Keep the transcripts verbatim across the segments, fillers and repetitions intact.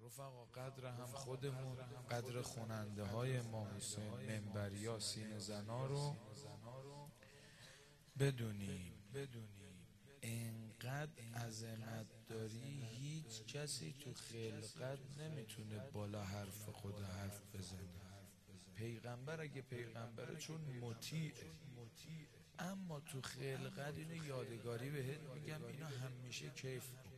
رفقا قدر هم خودمون، قدر خوننده های امام حسین، منبریا، سینه زنا رو بدونیم. انقدر عظمت داری هیچ کسی تو خلقت نمیتونه بالا حرف خدا حرف بزنه. پیغمبر اگه پیغمبره چون مطیعه، اما تو خلقت اینو یادگاری بهت میگم، اینو همیشه کیف بکن.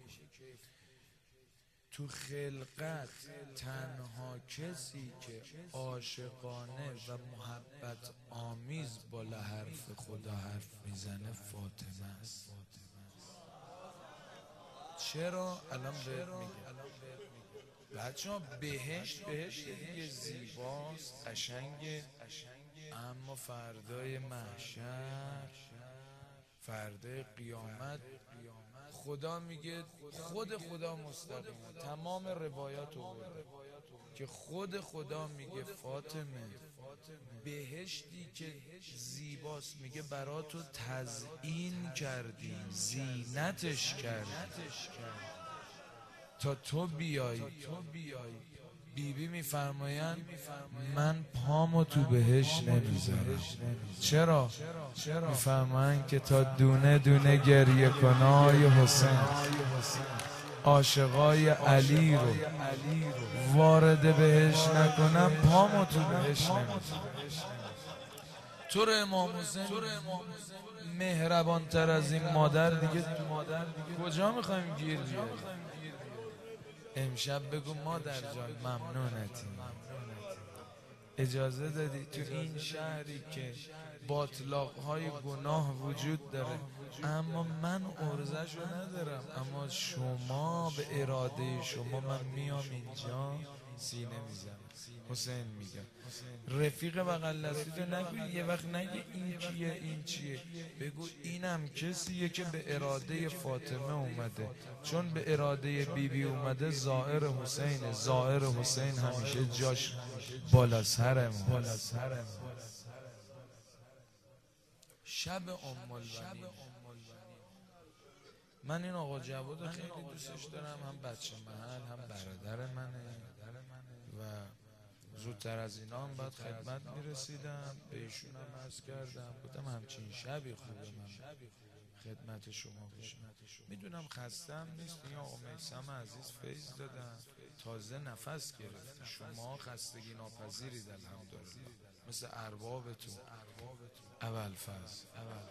تو خلقت تنها کسی که عاشقانه و محبت آمیز بالا حرف خدا حرف میزنه فاطمه است. چرا؟ الان بهت میگم. بچه ها بهشت بهشت دیگه زیباست، قشنگه، اما فردای محشر، فردای قیامت، خدا میگه، خود خدا مستقیما تمام روایات آورده که خود خدا میگه فاطمه بهشتی که زیباست، میگه برا تو تزیین کردیم، زینتش کردیم تا تو بیایی. بیبی میفرمایند من پامو تو بهشت نمیذارم. چرا؟ میفرمایند که تا دونه دونه گریه کنای حسین، عاشقای علی رو وارد بهشت نکنم پامو تو بهشت نمیذارم. تو رو امام حسین مهربان تر از این مادر دیگه کجا میخوایم گیر بیاریم؟ امشب بگو مادر جان ممنونتی، اجازه دادی تو این شهری که باطلاق‌های گناه وجود داره اما من عرضه‌شو ندارم، اما شما به اراده شما من میام اینجا سینه میزنم. حسین میگم رفیق بغل دستی تو نگو یه وقت نگه این کیه این چیه، بگو اینم کسیه که به اراده فاطمه اومده، چون به اراده بیبی بی اومده زائر حسینه. زائر حسین همیشه جاش بالا سر ما. شب ام البنین، من این آقا جواد خیلی دوستش دارم، هم بچه محل هم برادر منه و زودتر از اینا هم باید خدمت میرسیدم، به ایشون هم عرض کردم، بودم همچین شبی خوبه من خدمت شما باشم. میدونم خستم نیست، این آقا میثم عزیز فیض دادن، تازه نفس گرفت. شما خستگی ناپذیرید الحمدلله، مثل اربابتون اول فاز.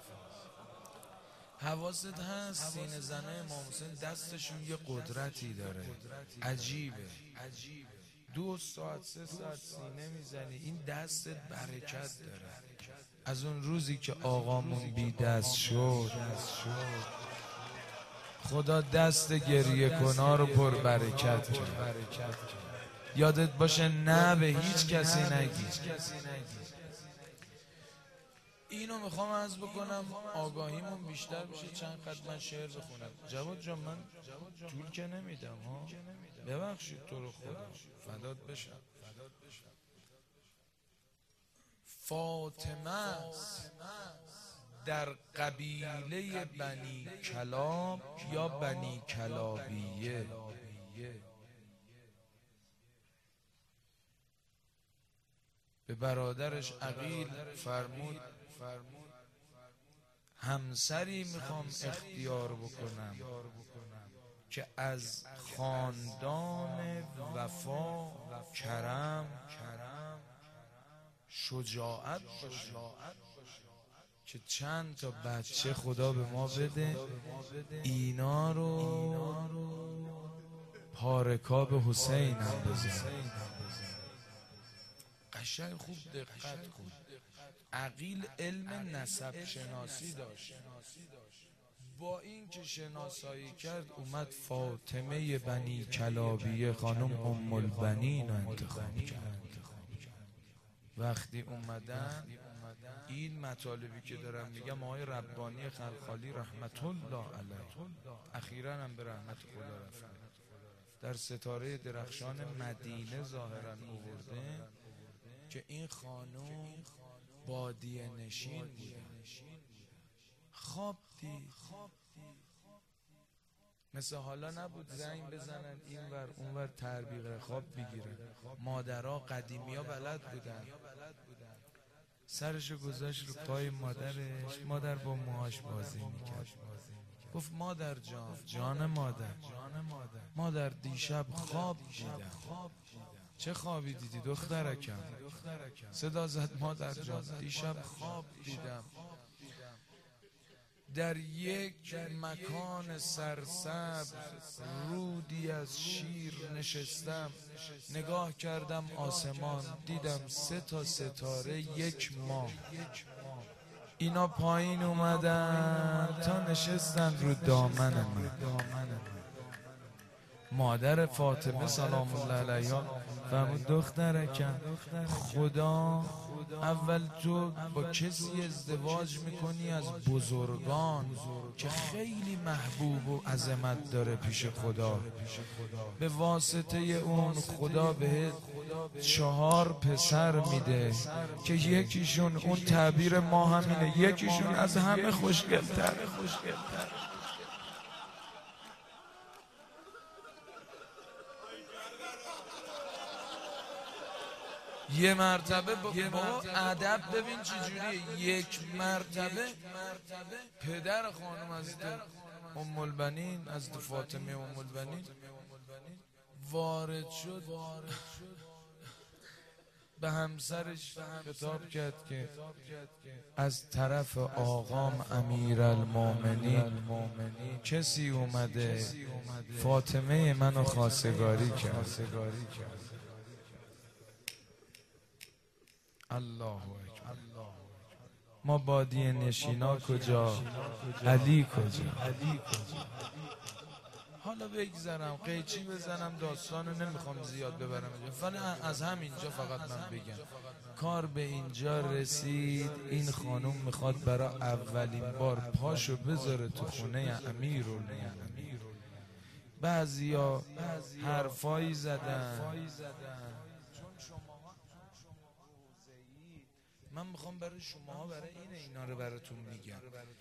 حواست هست سینه زنه امام حسین دستشون یه قدرتی داره عجیبه. دو ساعت سه ساعت سینه میزنی این دستت برکت داره. از اون روزی که آقامون بی دست شد خدا دست گریه کنا رو پر برکت کرد. یادت باشه نه به هیچ کسی نگی. اینو میخوام عرض بکنم آگاهیمون بیشتر بشه. چند خط من شعر بخونم. جواد جان من طول که نمیدم ها، ببخشید تو رو خدا، فدات بشم. فاطمه در قبیله بنی کلاب یا بنی کلابیه به برادرش عقیل فرمود همسری میخوام اختیار بکنم که از خاندان وفا، کرم، شجاعت باشه، که چند تا بچه خدا به ما بده اینا رو پارکاب حسین هم بزن. قشنگ خوب دقت کن. عقیل علم نسب شناسی داشت، با این که شناسایی کرد اومد فاطمه بنی کلابیه خانم ام البنین رو انتخاب کرد. وقتی اومدن این مطالبی که دارم میگم آقای ربانی خلخالی رحمت الله علیه اخیراً هم به رحمت خدا رفت در ستاره درخشان مدینه ظاهراً آورده که این خانم بادیه نشین بودن. خواب دید مثل حالا نبود زنگ بزنن این ور اون ور تربیق خواب بگیرن. مادرها قدیمی ها بلد بودن. سرشو گذاشت رو پای مادرش، مادر با موهاش بازی میکرد. گفت مادر جان، جان مادر، مادر دیشب خواب دیدم. چه خوابی دیدی دخترکم؟ صدا زد مادر جان دیشب خواب دیدم در یک مکان سرسبز رودی از شیر نشستم، نگاه کردم آسمان، دیدم سه تا ستاره یک ماه. اینا پایین اومدن تا نشستن رو دامن من. مادر فاطمه سلام الله علیها فرمود دخترکم خدا اول تو با کسی ازدواج میکنی از بزرگان که خیلی محبوب و عظمت داره پیش خدا، به واسطه اون خدا بهت چهار پسر میده که یکیشون اون تعبیر ما همینه، یکیشون از همه خوشگل‌تر. یه مرتبه با ادب ببین چجوریه. یک مرتبه پدر خانم از ام البنین از فاطمه ام البنین وارد شد، به همسرش خطاب کرد که از طرف آقام امیرالمومنین کسی اومده فاطمه منو خواستگاری کرد. الله اکبر. ما بادیه نشینا کجا، علی کجا؟ حالا بگذارم قیچی بزنم داستانو نمیخوام زیاد ببرم فقط از همینجا فقط من بگم کار به اینجا رسید. این خانم میخواد برای اولین بار پاشو بذاره تو خونه امیرالمومنین. بعضیا حرفایی زدن، من میخوام برای شماها برای این اینا رو براتون میگم.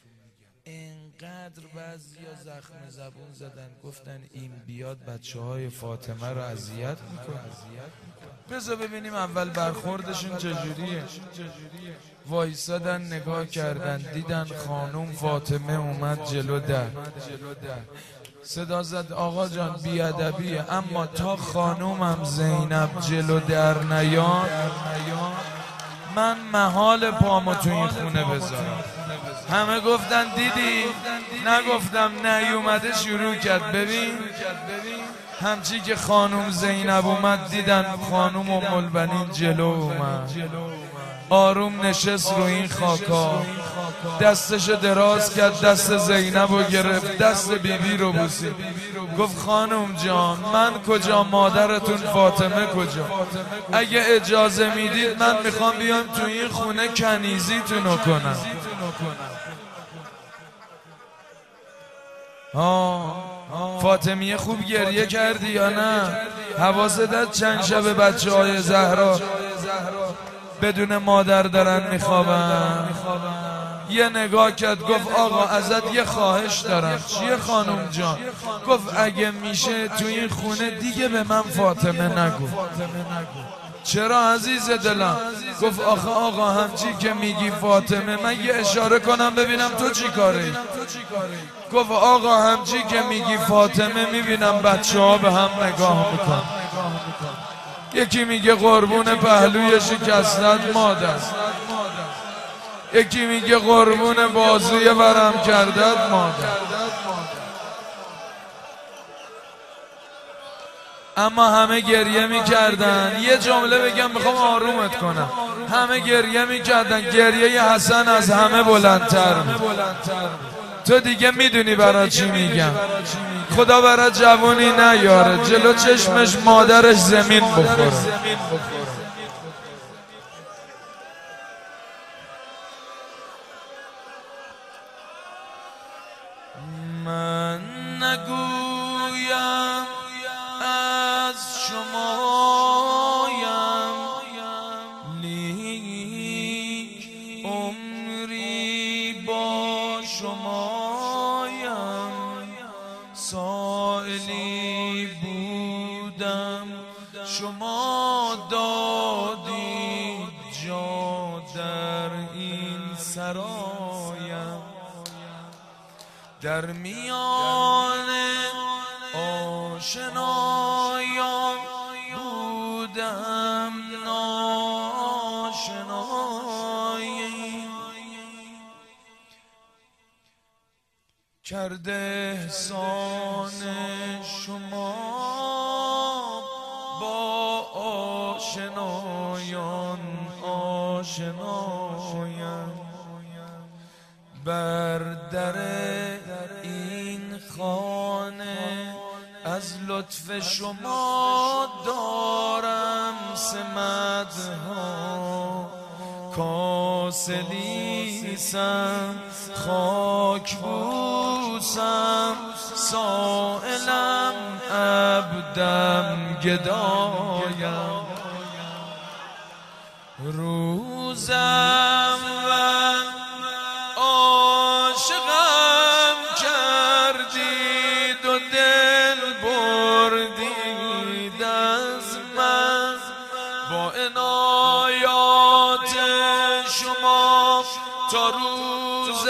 انقدر بعضیا زخم زبون زدن گفتن این بیاد بچه های فاطمه رو اذیت میکنه. بذار ببینیم اول برخوردشون چجوریه. وایسادن نگاه کردن دیدن خانوم فاطمه اومد جلو در، صدا زد آقا جان بیادبیه، اما تا خانومم زینب جلو در نیاد من محال پامو تو این خونه بذارم. همه گفتن دیدی؟ نگفتم نیومده شروع کرد. ببین همچی که خانوم زینب اومد دیدن خانوم ام البنین جلو اومد، آروم نشست رو این خاکا، دستش دراز کرد دست زینب رو گرفت، دست بیبی رو بوسید، گفت خانم جان من کجا مادرتون فاطمه کجا؟ اگه اجازه میدید من میخوام بیام تو این خونه کنیزیتونو کنم. آه فاطمیه خوب گریه کردی یا نه؟ حواست چند شب بچه های زهرا بدون مادر دارن میخوابن؟ یه نگاه کرد گفت آقا ازت یه خواهش دارم. چیه خانم جان؟ گفت اگه میشه تو این خونه دیگه به من فاطمه نگو. چرا عزیز دلم؟ گفت آخه آقا همچی که میگی فاطمه من یه اشاره کنم ببینم تو چی کاری؟ گفت آقا همچی که میگی فاطمه میبینم بچه ها به هم نگاه میکن، یکی میگه قربون پهلوی شکستت مادر، یکی میگه قربون بازوی ورم کردت مادر. اما همه گریه میکردن. یه جمله بگم میخوام آرومت کنم. همه گریه میکردن. گریه حسن از همه بلندتر بود. تو دیگه میدونی برای چی میگم. خدا برای جوانی نیاره جلو چشمش مادرش زمین بخوره. من نگویم از شمایم لیک عمری با شمایم. شما دادید جا در این سرایم، در میان آشنایان بودم ناشنایی، کرده احسان شما با آشنایان آشنایان، بر در این خانه از لطف شما دارم سمدها، کاسه لیسم خاک بوسم سائلم عبدم گدایم، روزم و عاشقم کردید و دل بردید از من، با عنایات شما تا روز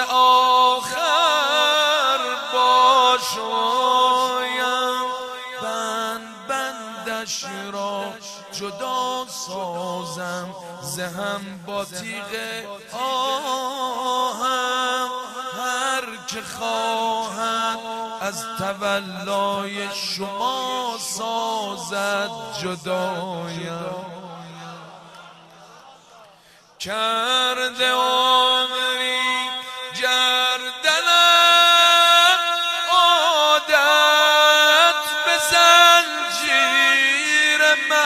آخر با شمایم، بند بندش را جدا سازم زهم با تیغ آهم، هر که خواهد از تولای شما سازد جدایم، کرده عمری گردنم عادت به زنجیر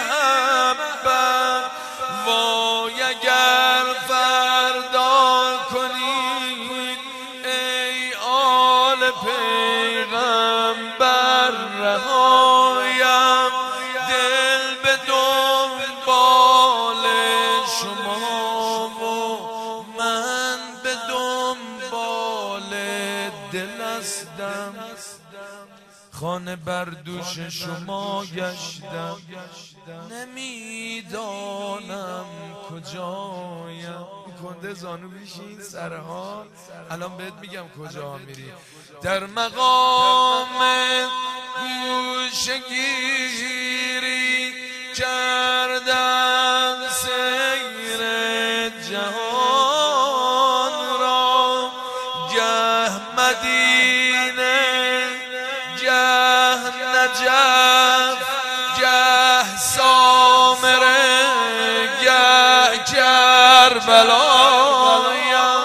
محبت، وای اگر فردا کنید ای آل پیغمبر رهایم، دل به دنبال شما و من به دنبال دل هستم، خانه بر دوش شما گشتم نمیدانم کجایم. کنده زانو بیشین سرها، الان بهت میگم کجا میری. در مقام گوشگیری کردن سیر جهان را، گه مدینه گه نجف گه سامره گه کربلایم،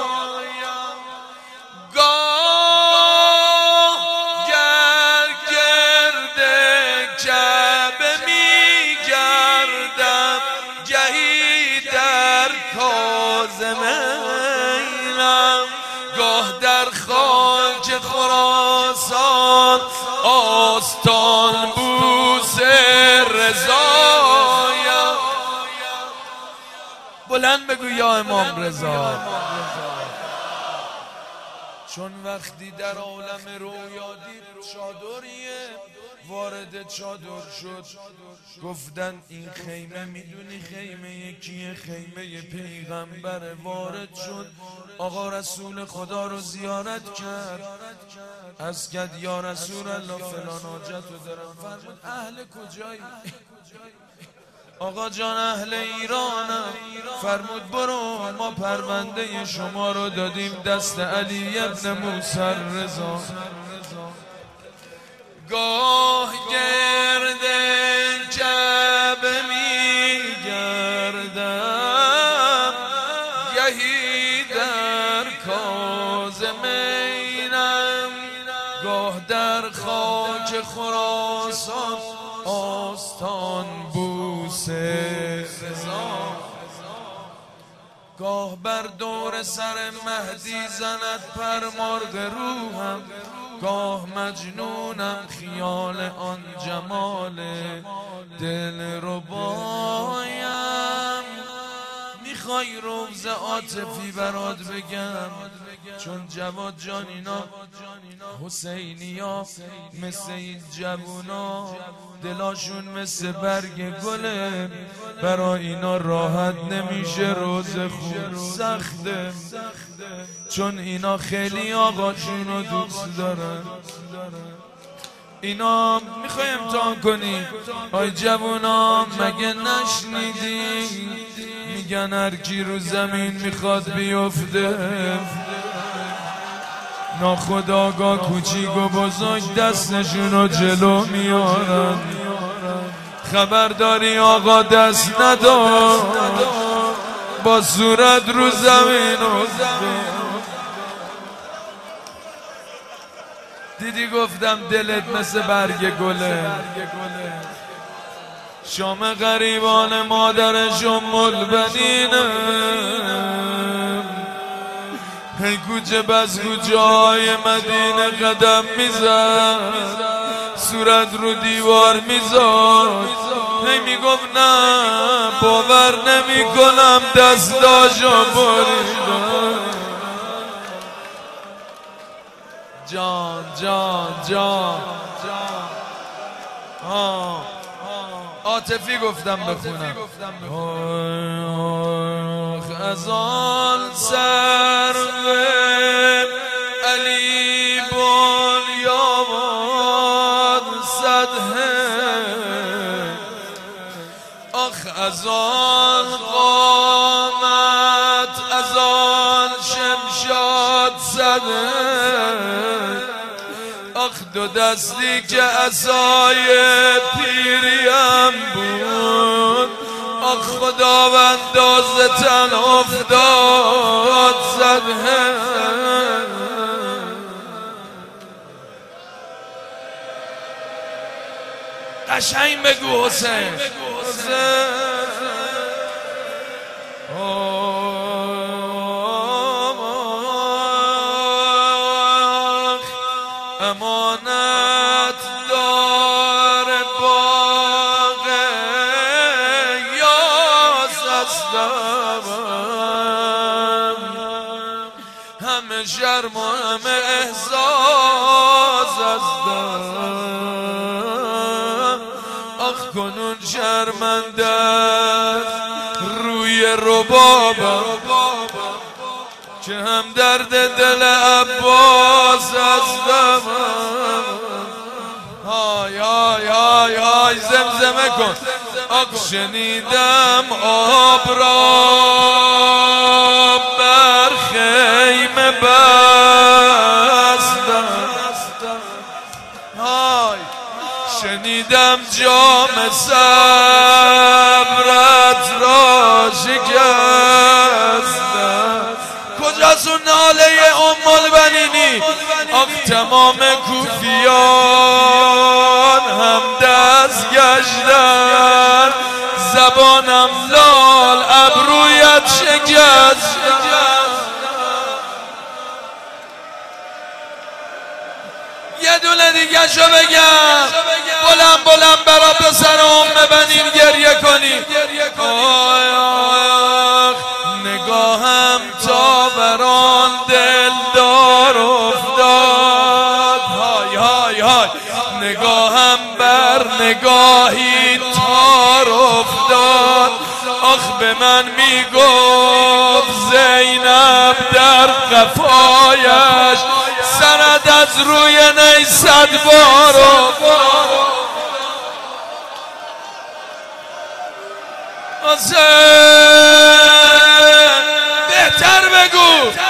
گاه گر گرد کعبه میگردم، گهی در کاظمینم، گاه در خاک خراسان آستان بوس رضایم. بلند بگو یا امام رضا. چون وقتی در عالم رویا دید چادریه وارد چادر شد، گفتن این خیمه میدونی خیمه یکیه؟ خیمه پیغمبر. وارد شد، آقا رسول خدا رو زیارت کرد، از کرد یا رسول الله فلان حاجت رو دارم. فرمود اهل کجایی؟ آقا جان اهل ایرانم. فرمود برو، ما پرونده شما رو دادیم دست علی ابن موسی رضا. گاه گرد کعبه میگردم، گهی در کاظمینم، گاه در خاک خراسان آستان بوس رضا. گاه بر دور سر مهدی زند پرمارد روحم، گاه مجنونم خیال آن جمال دل ربایم. میخوای روز عاطفی برات بگم، چون جواد جان اینا حسینی ها مثل این جوونا دلاشون مثل برگ گله، برای اینا راحت نمیشه، روز خوب سخته، چون اینا خیلی آقاشون رو دوست دارن. اینا میخوای امتحان کنی آی جوونا، مگه نشنیدی میگن هر کی رو زمین میخواد بیفته ناخودآگاه کوچیک و بزرگ دستشون رو جلو میارن. خبرداری آقا دست ندار با صورت رو زمین افتاد. دیدی گفتم دلت مثل برگ گله، شام غریبان مادرش ام البنینه، هی کوچه بس کوچه های مدینه قدم میزد، صورت رو دیوار میزاد، هی میگفت نه باور نمی کنم دستاشو بریدم. جان جان جان آه عاطفی گفتم بخونم. از آن سرو علی بنیاد صدهه، آخ از آن قامت از آن شمشاد صدهه، آخ دو دستی که عصای پیریم بود، آخ خداوند ز تن افتاد صدهه. قشنگ بگو حسین امانت دار باغ یاس هستم، همه شرم و همه احساس هستم، آخ کنون شرمنده روی ربابم که هم درد دل عباس هستم. های های های های زمزمه کن. آخ شنیدم آب را بر خیمه بستم، های شنیدم جام صبرت را شکستم. کجاست اون ناله ام البنینی؟ آخ تمام کوفیان هم دست گشتن، زبانم لال ابرویت شکستن. یه دونه دیگه شو بگم بلند بلند برا پسر ام بنین گریه کنی. آی آخ نگاهم تا بران دلدار افتاد، های های های نگاهم بر نگاهی تار افتاد، آخ به من میگفت زینب در قفایش سند از روی نی صد بار افتاد. بهتر بگو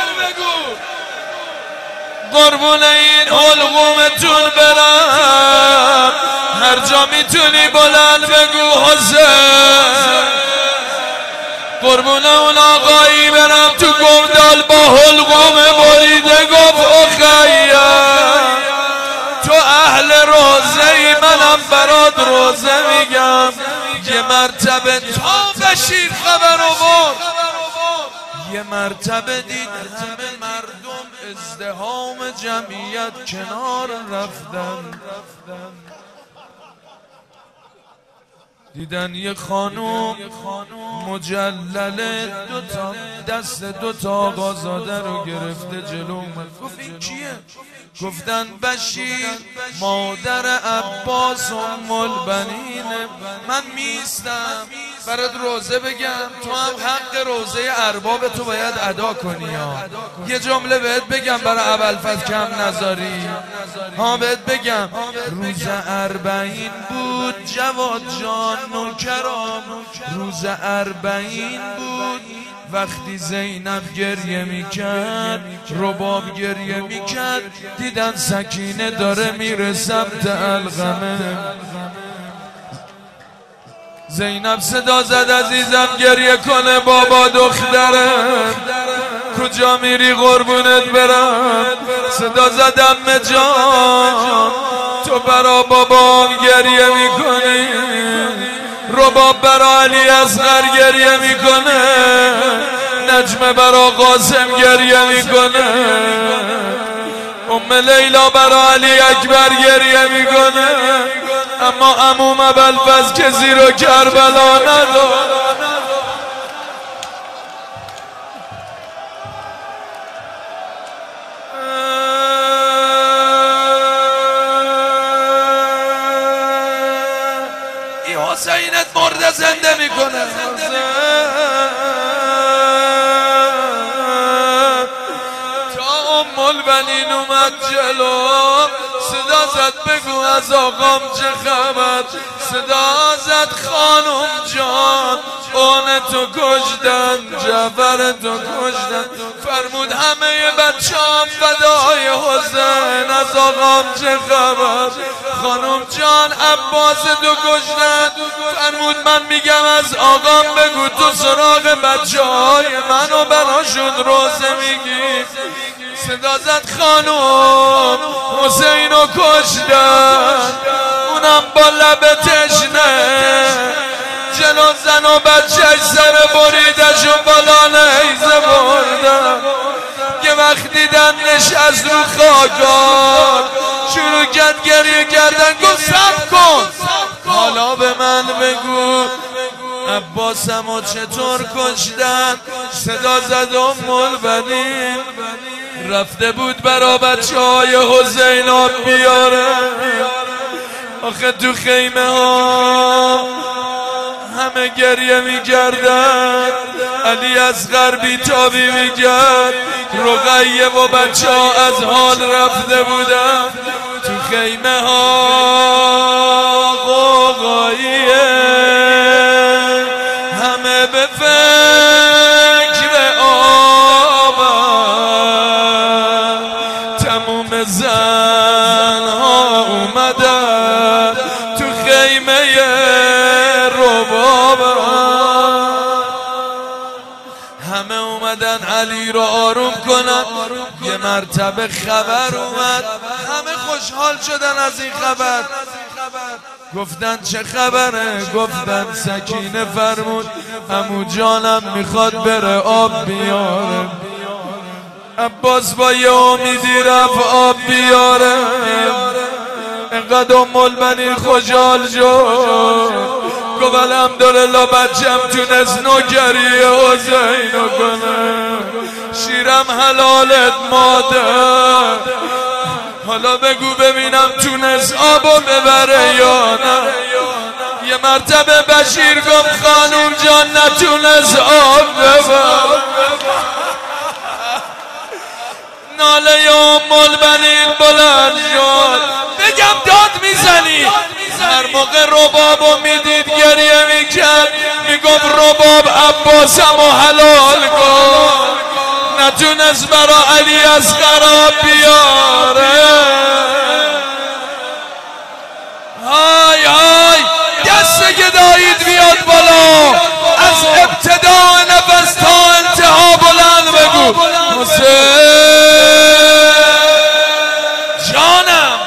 قربون این حلقومتون برم، هر جا میتونی بلند بگو حسین. قربون اون آقایی برم تو گمدال با حلقوم بریده گفت اخیر تو اهل روزه ای، منم برات روزه میگم. یه مرتبه تا بشیر خبر آورد، یه مرتبه دید همه مردم ازدحام جمعیت کنار رفتن، دیدن یه خانوم مجلل دوتا دست دوتا آقازاده رو گرفته جلو من. گفت این کیه؟ گفتن بشیر مادر عباس ام البنینه. من میستم برات روزه بگم، تو هم حق روزه ارباب تو باید ادا کنی ها. یه جمله بهت بگم برای ابوالفضل کم نذاری ها، بهت بگم روز اربعین بود جواد جان نوکرام، روز اربعین بود وقتی زینب گریه میکرد رباب گریه میکرد، دیدن سکینه داره میره سمت القمه. زینب صدا زد عزیزم گریه کنه بابا دخترم، کجا میری قربونت برم. صدا زد عمه جان تو برا بابام گریه میکنی، رباب برا علی اصغر گریه میکنه، نجمه برا قاسم گریه میکنه، ام لیلا برا علی اکبر گریه میکنه، اما عموم ابوالفضل کسی رو کربلا نداره. این حسینت مرده زنده میکنه. تا ام البنین اومد جلو صدا زد بگو از آقام چه خبر. صدا زد خانم جان اون تو کشتن، جعفر تو کشتن. فرمود همه بچه هم فدای حسین، از آقام چه خبر. خانم جان عباس تو کشتن. فرمود من میگم از آقام بگو تو سراغ بچه های منو براشون روزه میگی. صدا زد خانم حسینو کشتن، اونم با لب تشنه، جلو زن و بچهش سر بریدشون بالا نیزه بردن. که وقت دیدن نشست رو خاکار شروع کرد گریه کردن. گفت صبر کن حالا به من بگو عباسمو چطور کشتن. صدا زد ام البنین رفته بود برا بچه های حسین آب بیاره. آخه تو خیمه ها همه گریه میکردن، علی اصغر بیتابی میکرد، رقیه و بچه ها از حال رفته بودن. تو خیمه ها قوقاییه، همه به فکر آبن، تموم زن ها اومدن تو خیمه ربابن. همه اومدن علی رو آروم کنن. یه مرتبه خبر اومد، همه خوشحال شدن از این خبر. گفتن چه خبره؟ گفتن سکینه فرمود عمو جانم میخواد بره آب بیاره. عباس با یه امیدی رفت آب بیاره. انقدر ام البنین خوشحال شد، گفت الحمدلله بچم تونست نوکری حسینو کنه، شیرم حلالت مادر. حالا بگو ببینم تونست آبو ببره یا نه. یه مرتبه بشیر گفت خانوم جان نتونست آب ببر. ناله ام البنین بلند شد. بگم داد میزنی؟ هر موقع ربابو میدید گریه میکرد، میگفت رباب عباسمو حلال کن. نتونست برا علی اصغر آب بیاره. های های دست گدایید بیاد بالا، از ابتدا نفس تا انتها بلند بگو حسین جانم.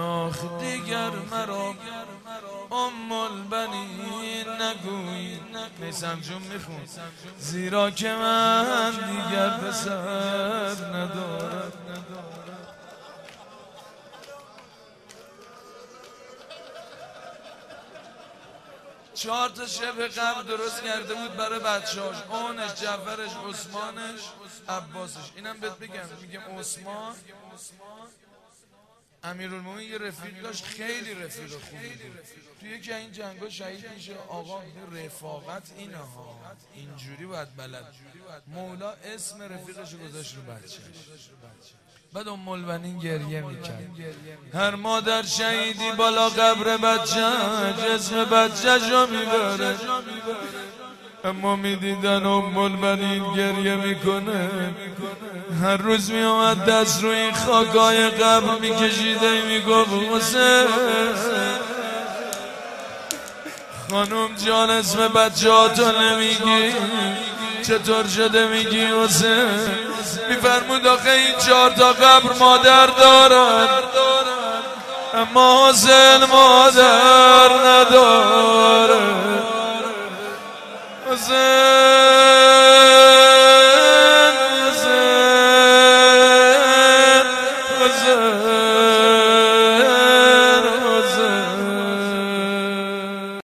دیگر مرا ام البنین نگوی، میسم جون میخون زیرا که من دیگر پسر ندارم. چهار تا شبه قبل درست کرده بود برای بچه‌هاش، اونش، جعفرش، عثمانش، عباسش. اینم بهت بگم، میگم عثمان امیرالمومنین یه رفیق داشت، خیلی رفیق خوبی بود. توی یکی این جنگا شهید میشه. آقا رفاقت اینه ها، اینجوری باید بلد. مولا اسم رفیقش گذاشت رو بچه‌ش. بعد ام البنین گریه میکرد. هر مادر شهیدی بالا قبر بچه‌ش اسم بچه‌ش رو میبره، اما میدیدن ام البنین گریه میکنه. هر روز میامد دست روی این خاکای قبر میکشیده، میگفت حسین خانوم جان اسم بچه ها تو نمیگی، چطور شده میگی حسین؟ میفرمود آخه این چهار تا قبر مادر دارن، اما حسین مادر نداره. حسین حسین حسین